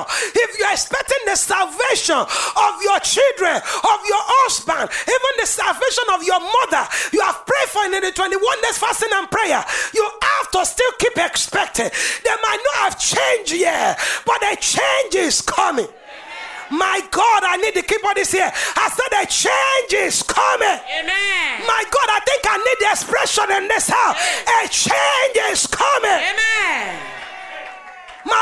if you're expecting the salvation of your children, of your husband, even the salvation of your mother, you have prayed for in the 21 days fasting and prayer, you have to still keep expecting. They might not have changed yet, but the change is coming. My God, I need to keep on this here. I said the change is coming. Amen. My God, I think I need the expression in this house. A change is coming. Amen. You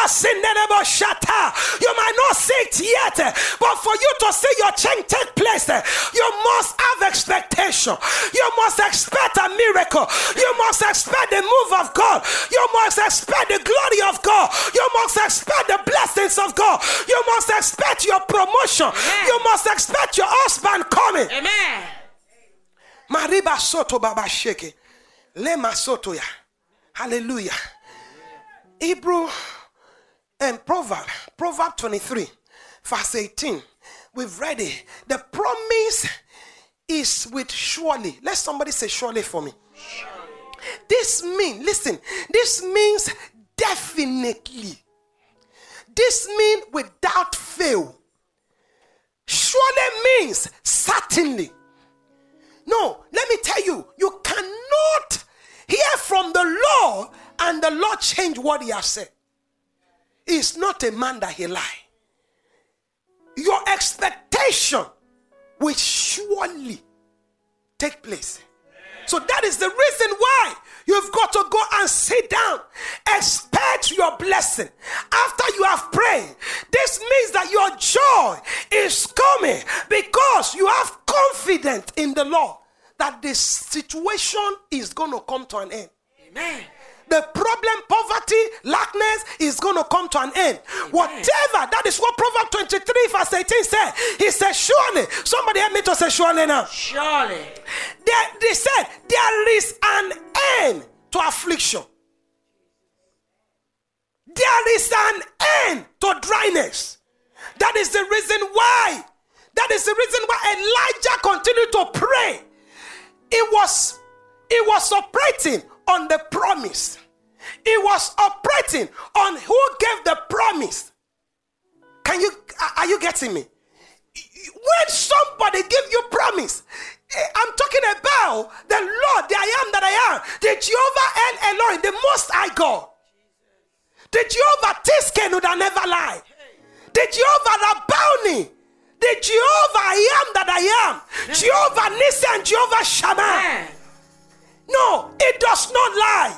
might not see it yet, but for you to see your change take place, you must have expectation. You must expect a miracle. You must expect the move of God. You must expect the glory of God. You must expect the blessings of God. You must expect your promotion. Amen. You must expect your husband coming. Amen. Mariba soto baba sheke. Lema soto ya. Hallelujah. Hebrew and Proverb 23, verse 18. We've read it. The promise is with surely. Let somebody say surely for me. This means, listen, this means definitely. This means without fail. Surely means certainly. No, let me tell you, you cannot hear from the Lord and the Lord change what he has said. He's not a man that he lie. Your expectation will surely take place. So that is the reason why you've got to go and sit down. Expect your blessing. After you have prayed, this means that your joy is coming because you have confidence in the Lord that this situation is going to come to an end. Amen. The problem, poverty, lackness is going to come to an end. Amen. Whatever, that is what Proverbs 23 verse 18 said. He said, surely. Somebody help me to say surely now. Surely. They said, there is an end to affliction. There is an end to dryness. That is the reason why. That is the reason why Elijah continued to pray. It was operating on the promise. It was operating on who gave the promise. Are you getting me? When somebody give you promise, I'm talking about the Lord, the I am that I am, the Jehovah El Eloi, the Most High God, the Jehovah Tiskenu that never lie, the Jehovah Rabboni, the Jehovah I am that I am, Jehovah Nissi and Jehovah Shammah. No, it does not lie.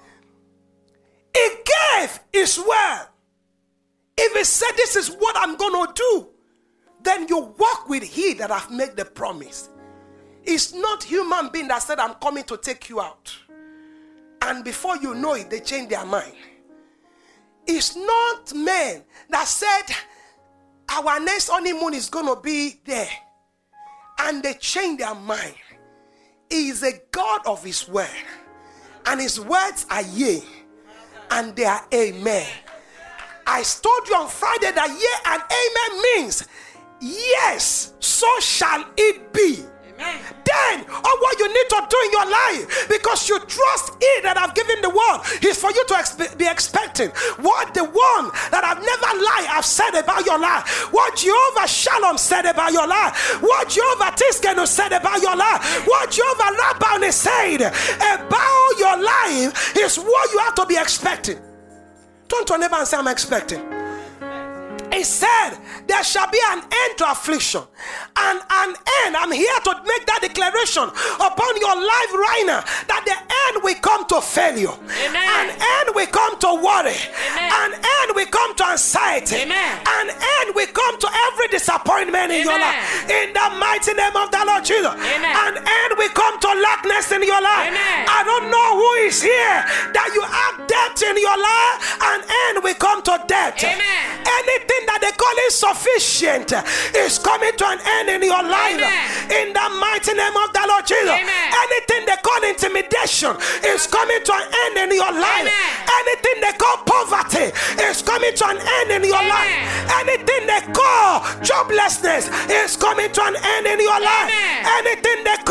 It gave his word. If it said this is what I'm going to do, then you walk with he that have made the promise. It's not human being that said I'm coming to take you out. And before you know it, they change their mind. It's not men that said our next honeymoon is going to be there. And they change their mind. He is a God of his word. And his words are yea. And they are amen. I told you on Friday that yea and amen means yes, so shall it be. Amen. Then all what you need to do in your life, because you trust he that have given the word, is for you to be expecting what the one that have never lied have said about your life, what Jehovah Shalom said about your life, what Jehovah Tiskenu said about your life, what Jehovah Rabboni said about your life is what you have to be expecting. Turn to a neighbor and say, I'm expecting. He said, there shall be an end to affliction. And an end, I'm here to make that declaration upon your life right now, that the end will come to failure. Amen. An end will come to worry. Amen. An end will come to anxiety. Amen. An end will come to every disappointment in your life. In the mighty name of the Lord Jesus. Amen. An end will come to lackness in your life. Amen. I don't know who is here that you have debt in your life. An end will come to debt. Amen. Anything that they call insufficient is coming to an end in your life. Amen. In the mighty name of the Lord Jesus. Amen. Anything they call intimidation is coming to an end in your life. Amen. Anything they call poverty is coming to an end in your life. Anything they call joblessness is coming to an end in your life. Anything they call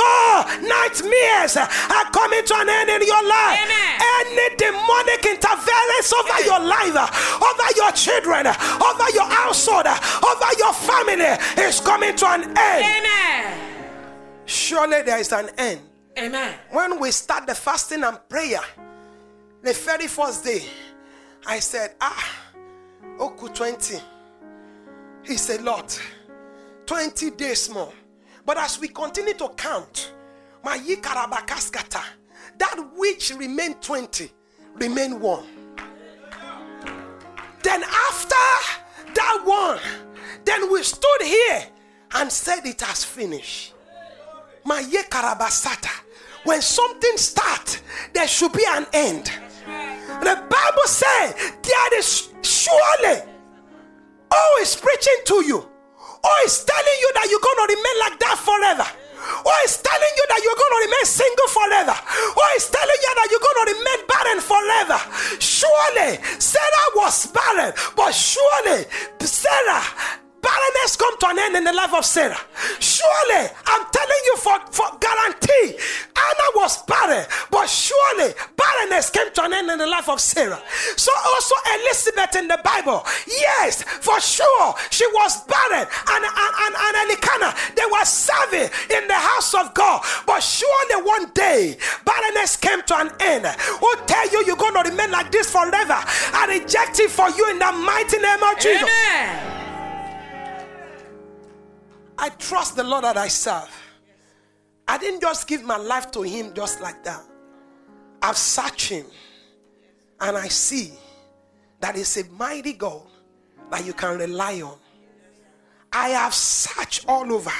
nightmares are coming to an end in your life. Amen. Any demonic interference over your life, over your children, over your household, over your family is coming to an end. Amen. Surely there is an end. Amen. When we start the fasting and prayer, the very first day, I said, Oku 20. He said, Lord, 20 days more. But as we continue to count, my yikarabakaskata, that which remained 20, remained 1. Then after that one, then we stood here and said it has finished. My yekarabasata. When something starts, there should be an end. The Bible says there is surely who is preaching to you, who is telling you that you're going to remain like that forever, who is telling you that you're going to remain single forever, who is telling you that you're going to remain barren forever. Surely Sarah was barren, but surely Sarah, barrenness come to an end in the life of Sarah. Surely, I'm telling you for guarantee, Anna was barren, but surely barrenness came to an end in the life of Sarah. So also Elizabeth in the Bible, yes, for sure, she was barren, and Elikana, they were serving in the house of God, but surely one day, barrenness came to an end. Who tell you you're going to remain like this forever? I reject it for you in the mighty name of Jesus. Amen. I trust the Lord that I serve. I didn't just give my life to him just like that. I've searched him and I see that he's a mighty God that you can rely on. I have searched all over.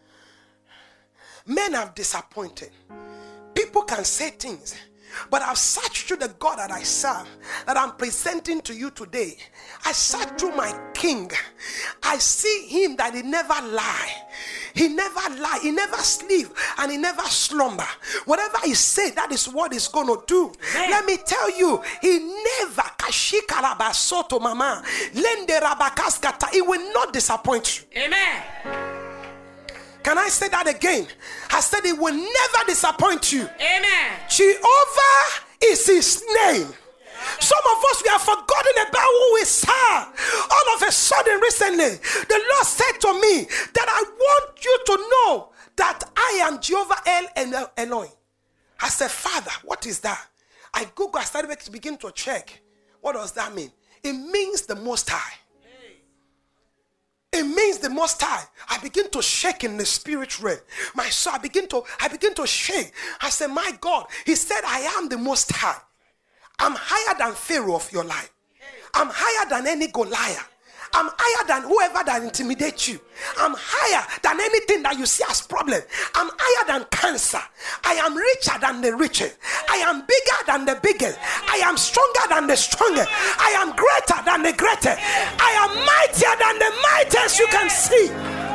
Men have disappointed. People can say things, but I've searched through the God that I serve, that I'm presenting to you today. I searched through my King. I see him that he never lie. He never lie. He never sleep and he never slumber. Whatever he said, that is what he's going to do. Amen. Let me tell you, he never he will not disappoint you. Amen. Can I say that again? I said he will never disappoint you. Amen. Jehovah is his name. Some of us, we have forgotten about who we serve. All of a sudden, recently, the Lord said to me that I want you to know that I am Jehovah El Elohim. I said, Father, what is that? I Googled, I started to begin to check. What does that mean? It means the Most High. It means the Most High. I begin to shake in the spirit realm. My soul, I begin to shake. I said, my God, he said, I am the Most High. I'm higher than Pharaoh of your life. I'm higher than any Goliath. I'm higher than whoever that intimidates you. I'm higher than anything that you see as problem. I'm higher than cancer. I am richer than the richest. I am bigger than the biggest. I am stronger than the strongest. I am greater than the greatest. I am mightier than the mightiest you can see.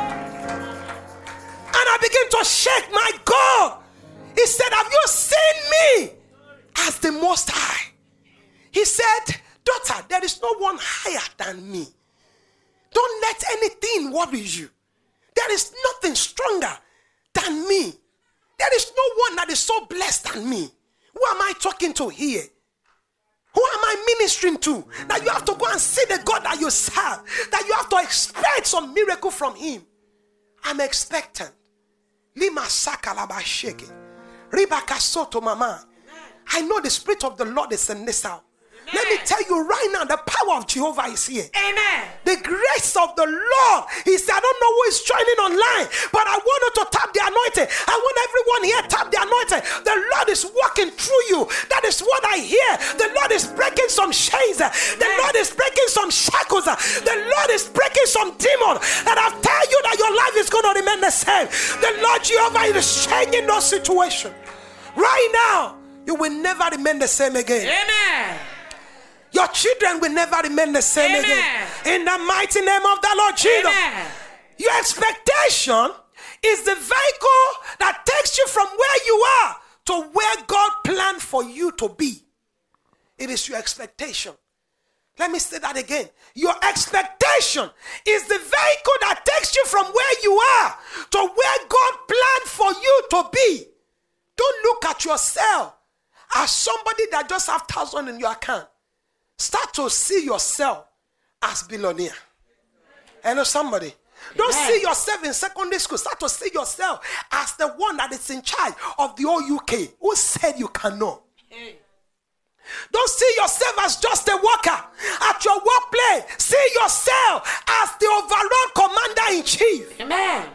And I begin to shake. My God, he said, have you seen me as the Most High? He said, daughter, there is no one higher than me. Don't let anything worry you. There is nothing stronger than me. There is no one that is so blessed than me. Who am I talking to here? Who am I ministering to? That you have to go and see the God that you serve. That you have to expect some miracle from him. I'm expectant. Lima sakalaba sheke. Ribaka soto mama. I know the Spirit of the Lord is in this house. Let me tell you right now, the power of Jehovah is here. Amen. The grace of the Lord. He said, I don't know who is joining online, but I want you to tap the anointing. I want everyone here to tap the anointing. The Lord is walking through you. That is what I hear. The Lord is breaking some chains. The Lord is breaking some shackles. The Lord is breaking some demons. And I'll tell you that your life is going to remain the same. The Lord Jehovah is changing those situations. Right now, you will never remain the same again. Amen. Your children will never remain the same Amen. again. In the mighty name of the Lord Jesus. Amen. Your expectation is the vehicle that takes you from where you are to where God planned for you to be. It is your expectation. Let me say that again. Your expectation is the vehicle that takes you from where you are to where God planned for you to be. Don't look at yourself as somebody that just have 1,000 in your account. Start to see yourself as billionaire. Hello, somebody. Don't see yourself in secondary school. Start to see yourself as the one that is in charge of the whole UK. Who said you cannot? Don't see yourself as just a worker at your workplace. See yourself as the overall commander in chief. Amen.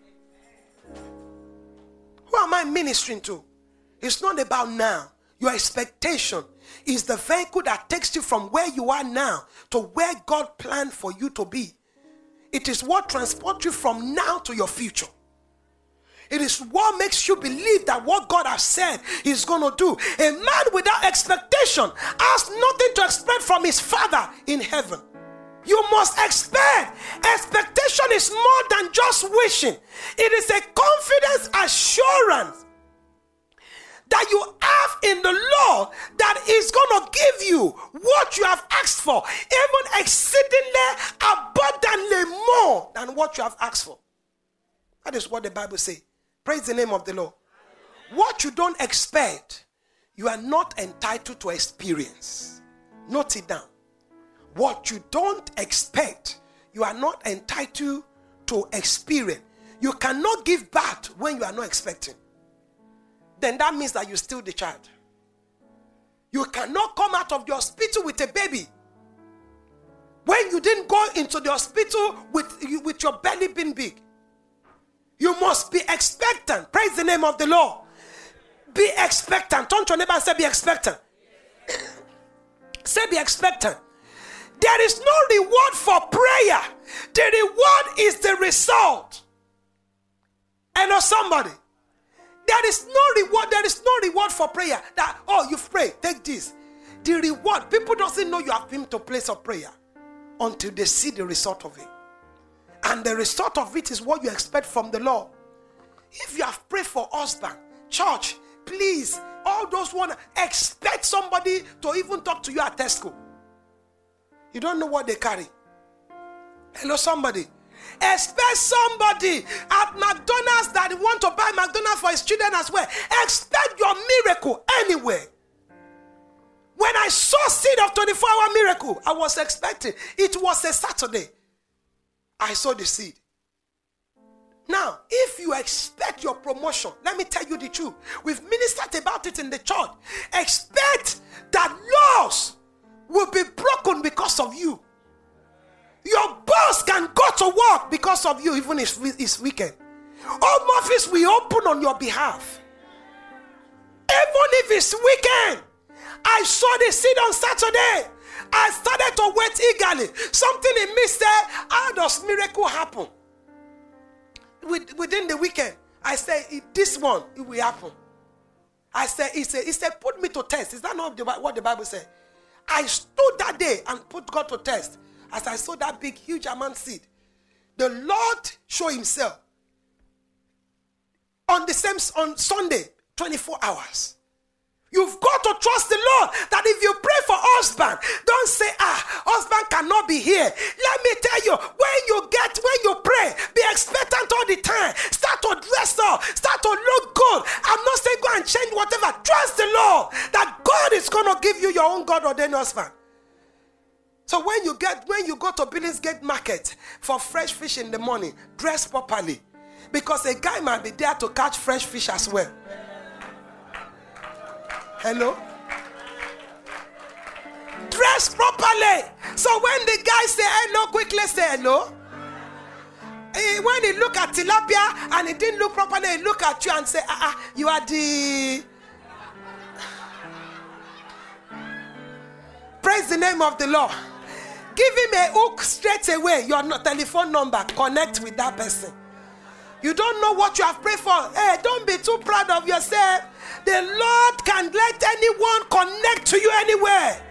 Who am I ministering to? It's not about now. Your expectation is the vehicle that takes you from where you are now to where God planned for you to be. It is what transports you from now to your future. It is what makes you believe that what God has said He's going to do. A man without expectation has nothing to expect from his Father in heaven. You must expect. Expectation is more than just wishing. It is a confidence assurance that you have in the Lord that is going to give you what you have asked for, even exceedingly abundantly more than what you have asked for. That is what the Bible says. Praise the name of the Lord. What you don't expect, you are not entitled to experience. Note it down. What you don't expect, you are not entitled to experience. You cannot give birth when you are not expecting. Then that means that you steal the child. You cannot come out of the hospital with a baby when you didn't go into the hospital with your belly being big. You must be expectant. Praise the name of the Lord. Be expectant. Turn to your neighbor and say, be expectant. Say, be expectant. There is no reward for prayer. The reward is the result. I know somebody. There is no reward. There is no reward for prayer. That, oh, you've prayed, take this. The reward, people doesn't know you have been to a place of prayer until they see the result of it. And the result of it is what you expect from the Lord. If you have prayed for husband, church, please, all those want to expect somebody to even talk to you at Tesco. You don't know what they carry. Hello, somebody. Expect somebody at McDonald's that want to buy McDonald's for his children as well. Expect your miracle anywhere. When I saw seed of 24-hour miracle, I was expecting. It was a Saturday. I saw the seed. Now, if you expect your promotion, let me tell you the truth. We've ministered about it in the church. Expect that laws will be broken because of you. Your boss can go to work because of you, even if it's weekend. Home office will open on your behalf. Even if it's weekend. I saw the seed on Saturday. I started to wait eagerly. Something in me said, how does miracle happen? Within the weekend, I said, this one, it will happen. I said, he said, put me to test. Is that not what the Bible said? I stood that day and put God to test. As I saw that big, huge amount seed, the Lord showed Himself on Sunday, 24 hours. You've got to trust the Lord that if you pray for husband, don't say, husband cannot be here. Let me tell you, when you pray, be expectant all the time. Start to dress up, start to look good. I'm not saying go and change whatever. Trust the Lord that God is going to give you your own God-ordained husband. So when you go to Billingsgate Market for fresh fish in the morning, dress properly. Because a guy might be there to catch fresh fish as well. Hello? Dress properly. So when the guy say hello, quickly say hello. When he look at tilapia and he didn't look properly, he look at you and say, you are the... Praise the name of the Lord. Give him a hook straight away. Your telephone number. Connect with that person. You don't know what you have prayed for. Hey, don't be too proud of yourself. The Lord can let anyone connect to you anywhere.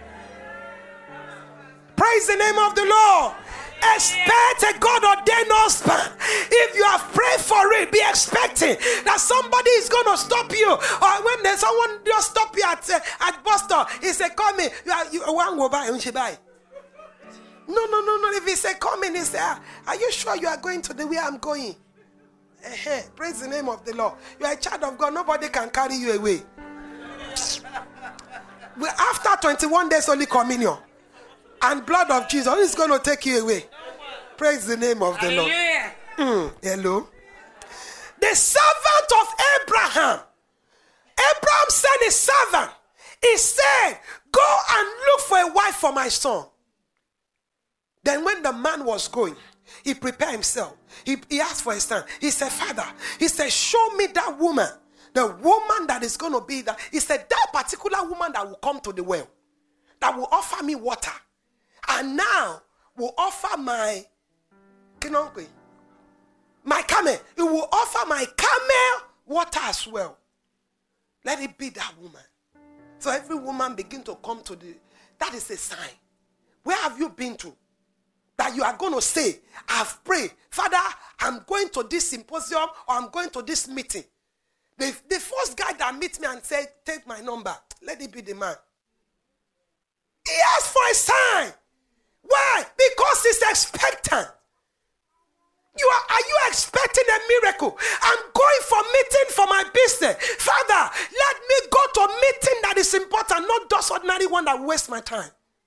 Praise the name of the Lord. Expect a God-ordained husband. If you have prayed for it, be expecting that somebody is going to stop you. Or when there's someone just stop you at bus stop, he say, come in. You want to go buy? No. If he say, come in, he say, are you sure you are going to the way I'm going? Praise the name of the Lord. You are a child of God. Nobody can carry you away. After 21 days Holy Communion and blood of Jesus is going to take you away. Praise the name of the Lord. Hello. The servant of Abraham. Abraham sent his servant. He said, go and look for a wife for my son. Then when the man was going, he prepared himself. He asked for his son. He said, Father, he said, show me that woman. The woman that is going to be that. He said, that particular woman that will come to the well. That will offer me water. And now will offer my camel. It will offer my camel water as well. Let it be that woman. So every woman begin to come to that is a sign. Where have you been to? That you are going to say, I've prayed. Father, I'm going to this symposium or I'm going to this meeting. The first guy that meets me and said, take my number. Let it be the man. He asked for a sign. Why? Because he's expectant. Are you expecting a miracle? I'm going for meeting for my business. Father, let me go to a meeting that is important, not just ordinary one that wastes my time.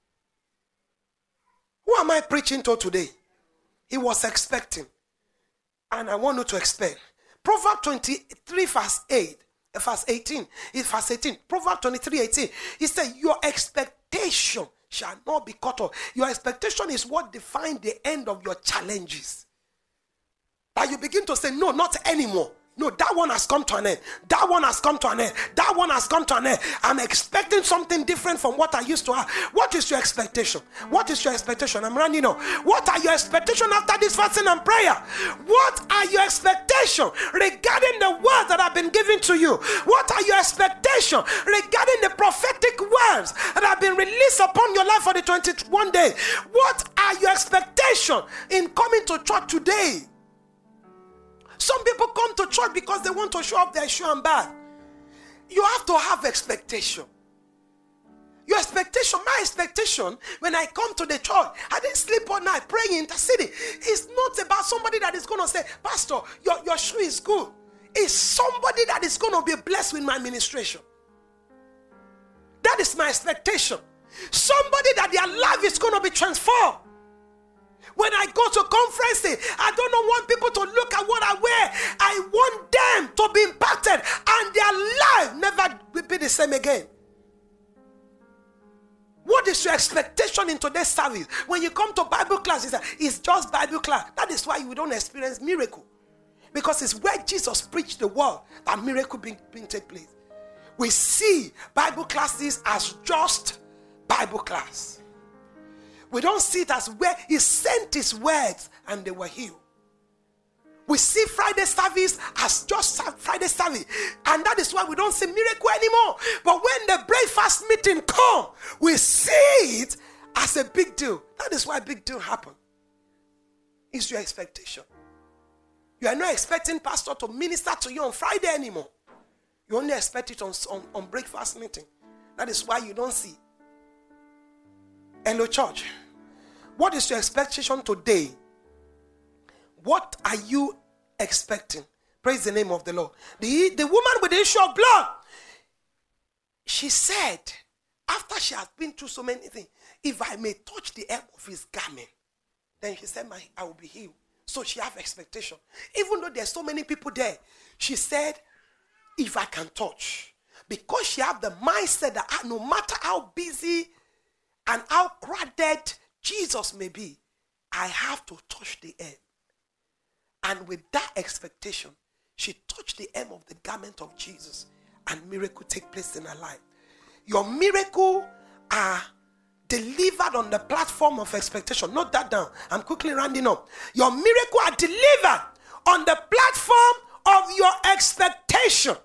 Who am I preaching to today? He was expecting. And I want you to expect. Proverbs 23 verse 18. Proverbs 23, 18. He said, your expectation shall not be cut off. Your expectation is what defines the end of your challenges. That you begin to say, no, not anymore. No, that one has come to an end. That one has come to an end. That one has come to an end. I'm expecting something different from what I used to have. What is your expectation? What is your expectation? I'm running on. What are your expectations after this fasting and prayer? What are your expectations regarding the words that have been given to you? What are your expectations regarding the prophetic words that have been released upon your life for the 21 days? What are your expectations in coming to church today? Some people come to church because they want to show up their shoe and bag. You have to have expectation. Your expectation, my expectation, when I come to the church, I didn't sleep all night praying, interceding. It's not about somebody that is going to say, Pastor, your shoe is good. It's somebody that is going to be blessed with my ministration. That is my expectation. Somebody that their life is going to be transformed. When I go to conferences, I don't want people to look at what I wear. I want them to be impacted and their life never will be the same again. What is your expectation in today's service? When you come to Bible class, it's just Bible class. That is why you don't experience miracle. Because it's where Jesus preached the word that miracle being take place. We see Bible classes as just Bible class. We don't see it as where he sent his words and they were healed. We see Friday service as just Friday service. And that is why we don't see miracle anymore. But when the breakfast meeting comes, we see it as a big deal. That is why big deal happen. It's your expectation. You are not expecting pastor to minister to you on Friday anymore. You only expect it on breakfast meeting. That is why you don't see. Hello, church. What is your expectation today? What are you expecting? Praise the name of the Lord. The woman with the issue of blood, she said, after she has been through so many things, if I may touch the hem of his garment, then she said, I will be healed. So she have expectation. Even though there's so many people there, she said, if I can touch. Because she have the mindset that no matter how busy and how crowded Jesus may be, I have to touch the hem. And with that expectation, she touched the hem of the garment of Jesus and miracle take place in her life. Your miracle are delivered on the platform of expectation. Note that down. I'm quickly rounding up. Your miracle are delivered on the platform of your expectation.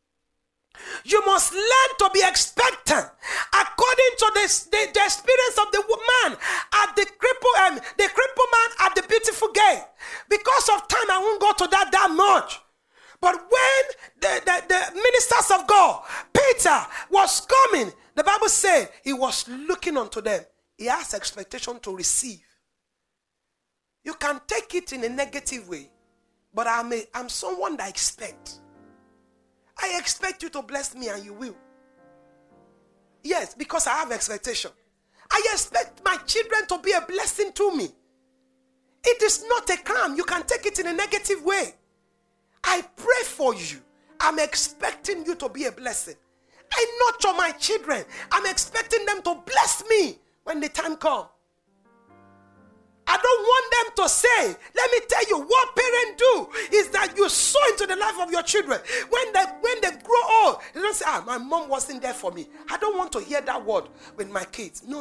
You must learn to be expectant according to the experience of the man at the cripple man at the beautiful gate. Because of time, I won't go to that much. But when the ministers of God, Peter, was coming, the Bible said he was looking unto them. He has expectation to receive. You can take it in a negative way, But I'm someone that expect. I expect you to bless me and you will. Yes, because I have expectation. I expect my children to be a blessing to me. It is not a crime. You can take it in a negative way. I pray for you. I'm expecting you to be a blessing. I nurture my children. I'm expecting them to bless me when the time comes. I don't want them to say, let me tell you, what parents do is that you sow into the life of your children. When they grow old, they don't say, my mom wasn't there for me. I don't want to hear that word with my kids. No.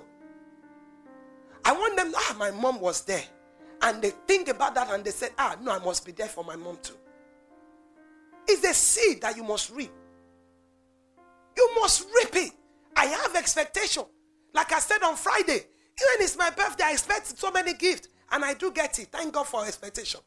I want them, my mom was there. And they think about that and they say, no, I must be there for my mom too. It's a seed that you must reap. You must reap it. I have expectation. Like I said on Friday, even it's my birthday, I expect so many gifts. And I do get it. Thank God for expectation.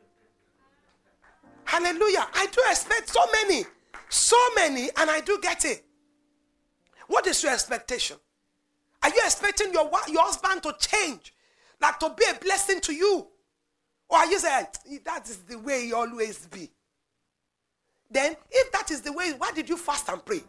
Hallelujah. I do expect so many, and I do get it. What is your expectation? Are you expecting your husband to change? Like to be a blessing to you? Or are you saying, that is the way he always be? Then, if that is the way, why did you fast and pray?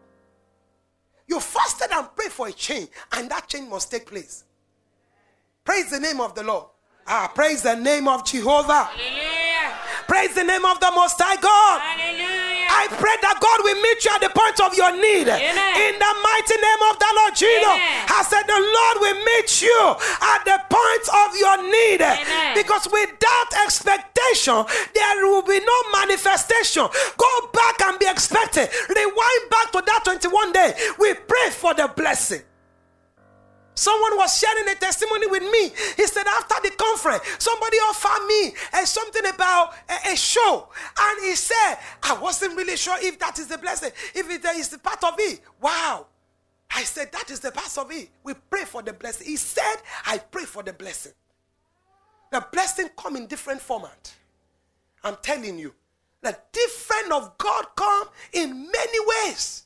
You fasted and prayed for a change, and that change must take place. Praise the name of the Lord. Praise the name of Jehovah. Hallelujah. Praise the name of the Most High God. Hallelujah. I pray that God will meet you at the point of your need. Amen. In the mighty name of the Lord Jesus. Amen. I said the Lord will meet you at the point of your need. Amen. Because without expectation, there will be no manifestation. Go back and be expecting. Rewind back to that 21 day. We pray for the blessing. Someone was sharing a testimony with me. He said after the conference, somebody offered me something about a show. And he said, I wasn't really sure if that is the blessing, if it is the part of it. Wow. I said, that is the part of it. We pray for the blessing. He said, I pray for the blessing. The blessing come in different format. I'm telling you, the different of God come in many ways.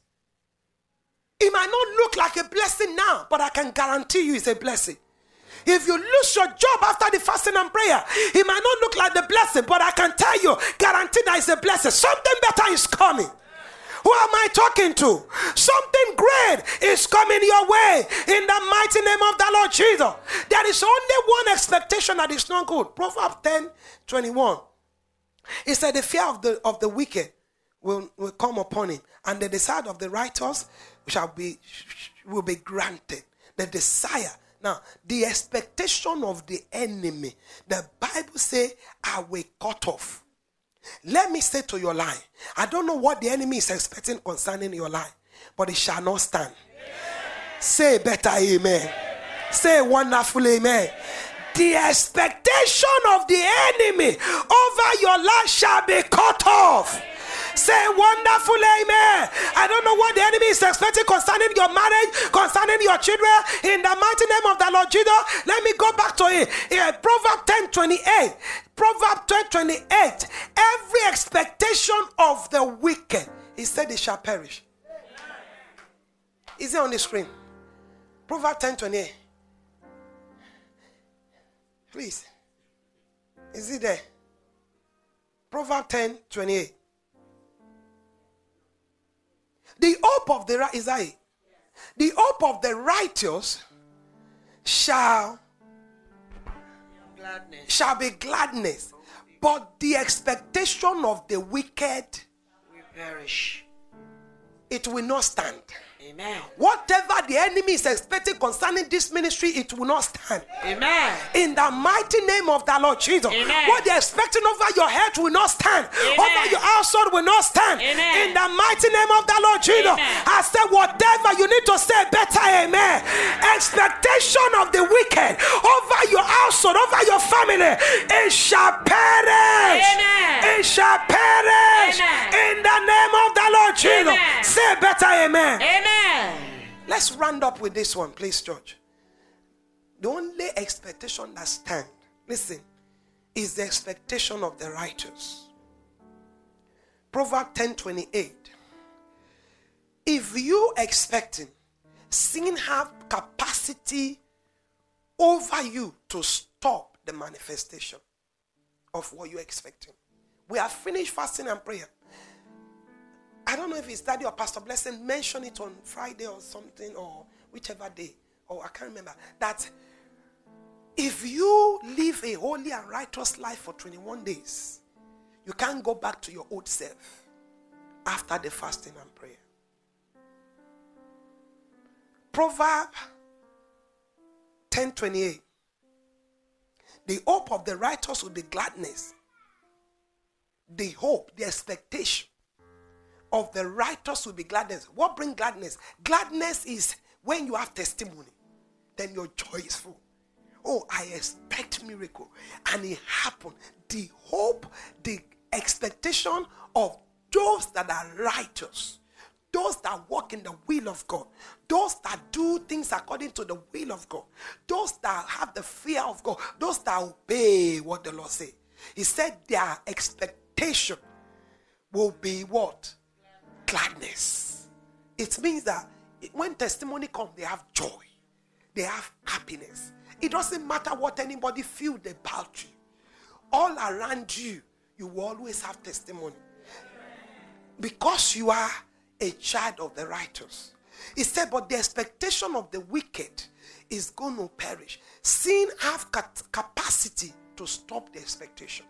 It might not look like a blessing now, but I can guarantee you it's a blessing. If you lose your job after the fasting and prayer, it might not look like the blessing, but I can tell you, guarantee that it's a blessing. Something better is coming. Who am I talking to? Something great is coming your way in the mighty name of the Lord Jesus. There is only one expectation that is not good. Proverbs 10:21. It said the fear of the wicked will come upon him, and the desire of the righteous will be granted. The desire. Now, the expectation of the enemy, the Bible says, I will cut off. Let me say to your life, I don't know what the enemy is expecting concerning your life, but it shall not stand. Amen. Say better amen. Say wonderful amen. The expectation of the enemy over your life shall be cut off. Say wonderful amen. I don't know what the enemy is expecting concerning your marriage, concerning your children. In the mighty name of the Lord Jesus, let me go back to it. Proverbs 10:28. Proverbs 10:28. Every expectation of the wicked, he said, it shall perish. Is it on the screen? Proverbs 10:28. Please. Is it there? Proverbs 10:28. The hope of the is that it? The hope of the righteous shall be gladness, but the expectation of the wicked will perish. It will not stand. Amen. Whatever the enemy is expecting concerning this ministry, it will not stand. Amen. In the mighty name of the Lord Jesus. Amen. What they're expecting over your head will not stand. Amen. Over your household will not stand. Amen. In the mighty name of the Lord Jesus. Amen. I said, whatever you need to say, better amen. Expectation of the wicked over your household, over your family, it shall perish. Amen. It shall perish. Amen. In the name of the Lord Jesus. Amen. Say better amen. Amen. Let's round up with this one, please, church. The only expectation that stands, listen, is the expectation of the righteous. Proverbs 10:28. If you expecting, sin have capacity over you to stop the manifestation. of what you're expecting. We have finished fasting and prayer. I don't know if it's Daddy or Pastor Blessing mentioned it on Friday or something, or whichever day, or I can't remember, that if you live a holy and righteous life for 21 days, you can't go back to your old self after the fasting and prayer. Proverb 10:28. The hope of the righteous will be gladness. The hope, the expectation of the righteous will be gladness. What brings gladness? Gladness is when you have testimony, then your joy is full. Oh, I expect miracle, and it happened. The hope, the expectation of those that are righteous, those that walk in the will of God, those that do things according to the will of God, those that have the fear of God, those that obey what the Lord said. He said their expectation will be what? Gladness. It means that when testimony comes, they have joy. They have happiness. It doesn't matter what anybody feels about you. All around you, you will always have testimony. Because you are a child of the righteous. He said, but the expectation of the wicked is going to perish. Sin have capacity to stop the expectation.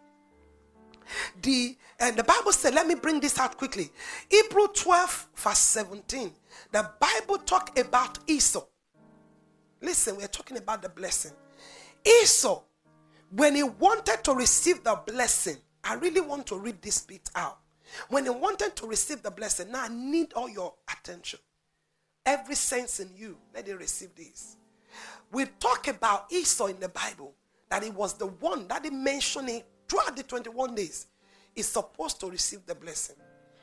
And the Bible said, let me bring this out quickly. Hebrew 12 verse 17. The Bible talk about Esau. Listen, we're talking about the blessing. Esau, when he wanted to receive the blessing, I really want to read this bit out. When he wanted to receive the blessing, now I need all your attention. Every sense in you, let it receive this. We talk about Esau in the Bible, that he was the one that he mentioned it throughout the 21 days. He's supposed to receive the blessing.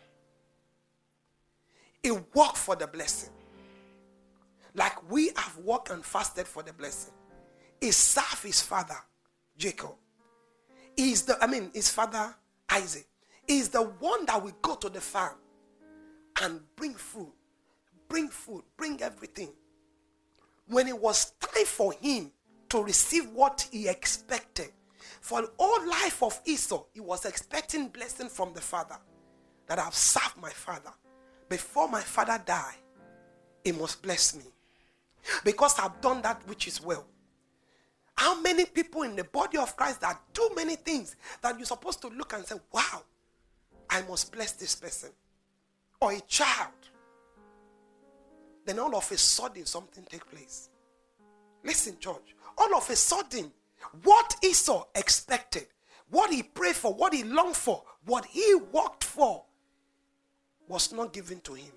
He worked for the blessing. Like we have worked and fasted for the blessing. He served his father, Jacob. His father, Isaac. He's the one that will go to the farm and bring food, bring everything. When it was time for him to receive what he expected, for the whole life of Esau, he was expecting blessing from the father. That I've served my father. Before my father die, he must bless me. Because I've done that which is well. How many people in the body of Christ that do many things that you're supposed to look and say, wow, I must bless this person. Or a child. Then all of a sudden something takes place. Listen, church. All of a sudden, what Esau expected, what he prayed for, what he longed for, what he worked for, was not given to him.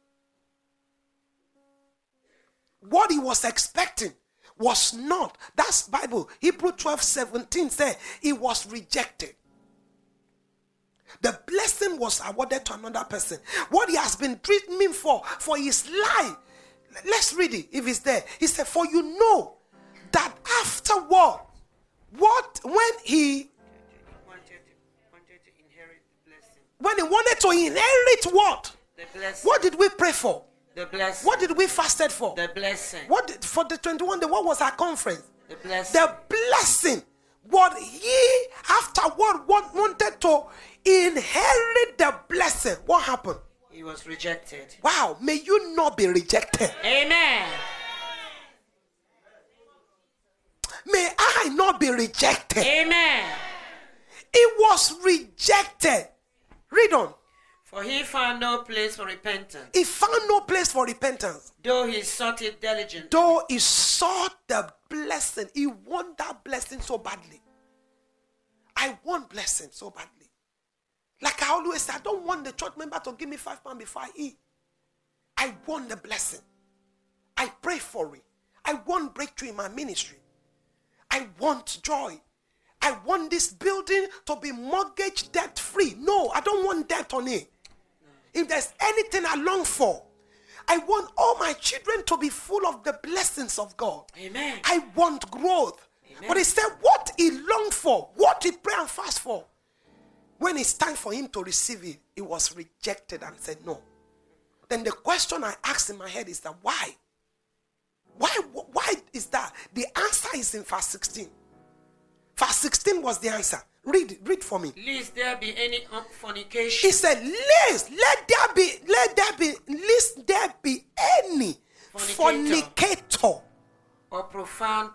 What he was expecting was not. That's Bible. Hebrew 12:17 said he was rejected. The blessing was awarded to another person. What he has been treating for his life. Let's read it if it's there. He said, for you know that afterward, when he wanted to inherit the blessing. When he wanted to inherit what? The blessing. What did we pray for? The blessing. What did we fasted for? The blessing. For the 21 day, what was our conference? The blessing. The blessing. What he afterward wanted to inherit the blessing. What happened? He was rejected. Wow, may you not be rejected. Amen. May I not be rejected. Amen. He was rejected. Read on. For he found no place for repentance. He found no place for repentance. Though he sought it diligently. Though he sought the blessing. He want that blessing so badly. I want blessing so badly. Like I always say, I don't want the church member to give me £5 before I eat. I want the blessing. I pray for it. I want breakthrough in my ministry. I want joy. I want this building to be mortgage debt free. No, I don't want debt on it. If there's anything I long for, I want all my children to be full of the blessings of God. Amen. I want growth. Amen. But he said what he longed for, what he prayed and fast for, when it's time for him to receive it, he was rejected and said no. Then the question I asked in my head is that why? Why is that? The answer is in verse 16. Verse 16 was the answer. Read for me. Lest there be any fornication. He said, lest there be any fornicator or profaned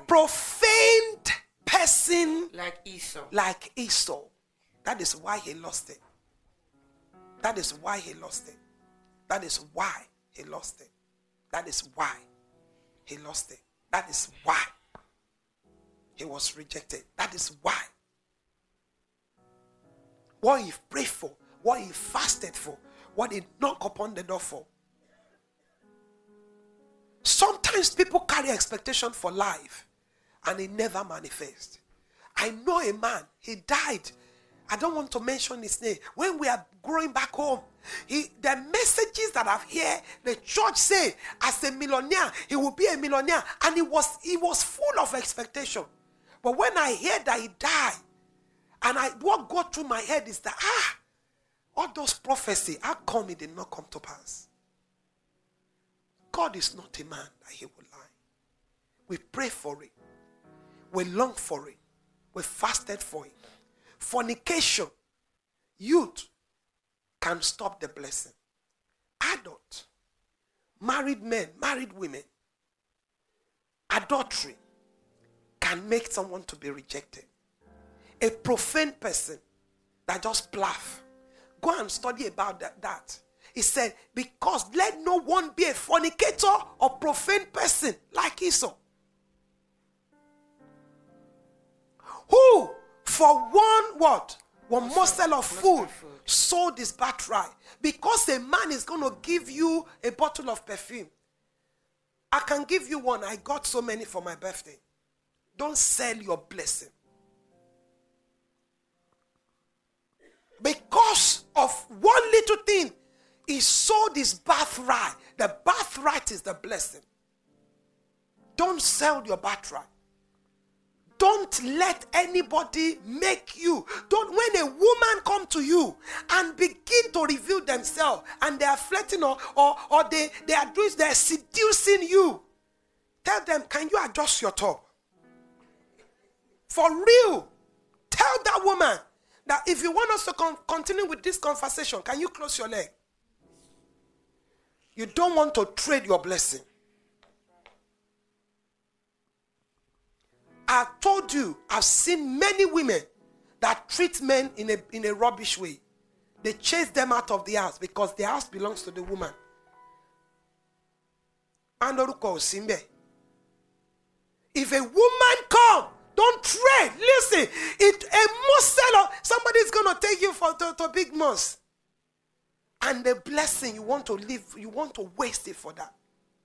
person like Esau. That is why he lost it. That is why he lost it. That is why he lost it. That is why he lost it. That is why he was rejected. That is why. What he prayed for, what he fasted for, what he knocked upon the door for. Sometimes people carry expectation for life and it never manifests. I know a man, he died. I don't want to mention his name. When we are growing back home, the messages that I've heard, the church say, as a millionaire, he will be a millionaire. And he was full of expectation. But when I heard that he died, and what got through my head is that, all those prophecies, how come it did not come to pass? God is not a man that he will lie. We pray for it. We long for it. We fasted for it. Fornication, youth, can stop the blessing. Adult, married men, married women, adultery can make someone to be rejected. A profane person that just bluff. Go and study about that. He said, because let no one be a fornicator or profane person like Esau, who for one morsel of food sold his birthright. Because a man is going to give you a bottle of perfume. I can give you one. I got so many for my birthday. Don't sell your blessing. Because of one little thing, he sold his birthright. The birthright is the blessing. Don't sell your birthright. Don't let anybody make you. When a woman come to you and begin to reveal themselves and they are flirting or they're seducing you, tell them, can you adjust your top? For real. Tell that woman that if you want us to continue with this conversation, can you close your leg? You don't want to trade your blessing. I told you, I've seen many women that treat men in a rubbish way. They chase them out of the house because the house belongs to the woman. If a woman come, don't trade. Listen, a morsel of somebody's gonna take you to big mosque. And the blessing you want to live, you want to waste it for that.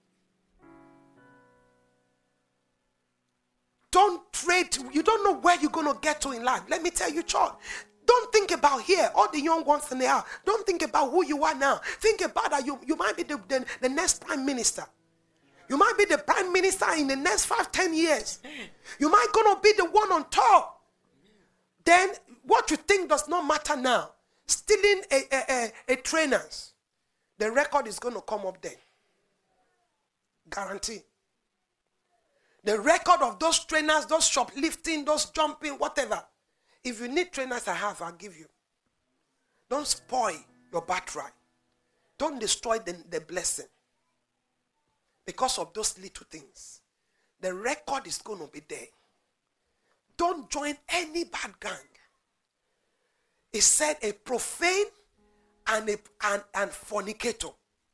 Don't trade. You don't know where you're going to get to in life. Let me tell you, church. Don't think about here, all the young ones in the house. Don't think about who you are now. Think about that you might be the next prime minister. You might be the prime minister in the next 5-10 years. You might going to be the one on top. Then what you think does not matter now. Stealing a trainers. The record is going to come up there. Guarantee. The record of those trainers, those shoplifting, those jumping, whatever. If you need trainers, I'll give you. Don't spoil your birthright. Don't destroy the blessing. Because of those little things. The record is going to be there. Don't join any bad gang. It said a profane and fornicator.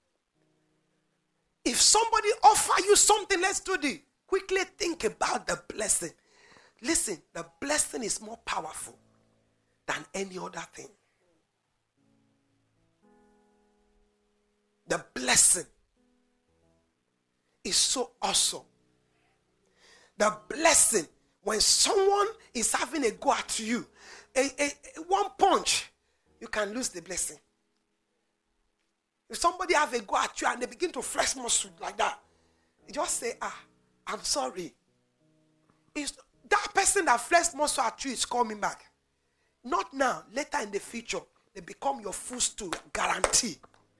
If somebody offer you something, let's do this. Quickly think about the blessing. Listen, the blessing is more powerful than any other thing. The blessing is so awesome. The blessing, when someone is having a go at you, one punch, you can lose the blessing. If somebody have a go at you and they begin to flex muscle like that, you just say, I'm sorry. It's that person that flexed muscle at you is coming back. Not now, later in the future, they become your footstool, guarantee.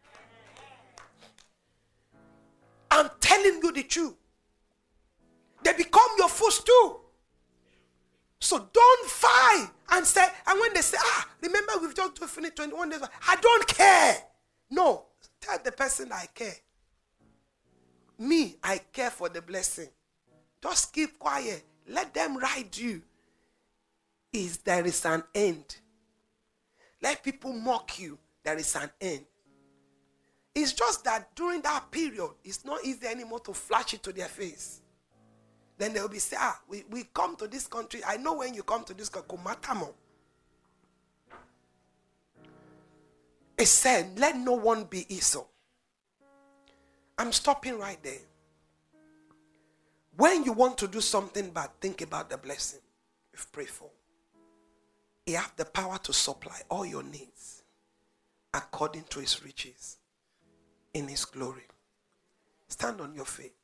I'm telling you the truth. They become your footstool. So don't fight and say, and when they say, remember we've just finished 21 days, I don't care. No, tell the person I care. Me, I care for the blessing. Just keep quiet. Let them ride you. There is an end. Let people mock you. There is an end. It's just that during that period, it's not easy anymore to flash it to their face. Then they'll be saying, we come to this country. I know when you come to this country, Kumatamo. It said, let no one be Esau. I'm stopping right there. When you want to do something bad, think about the blessing you've prayed for. He has the power to supply all your needs according to his riches in his glory. Stand on your feet.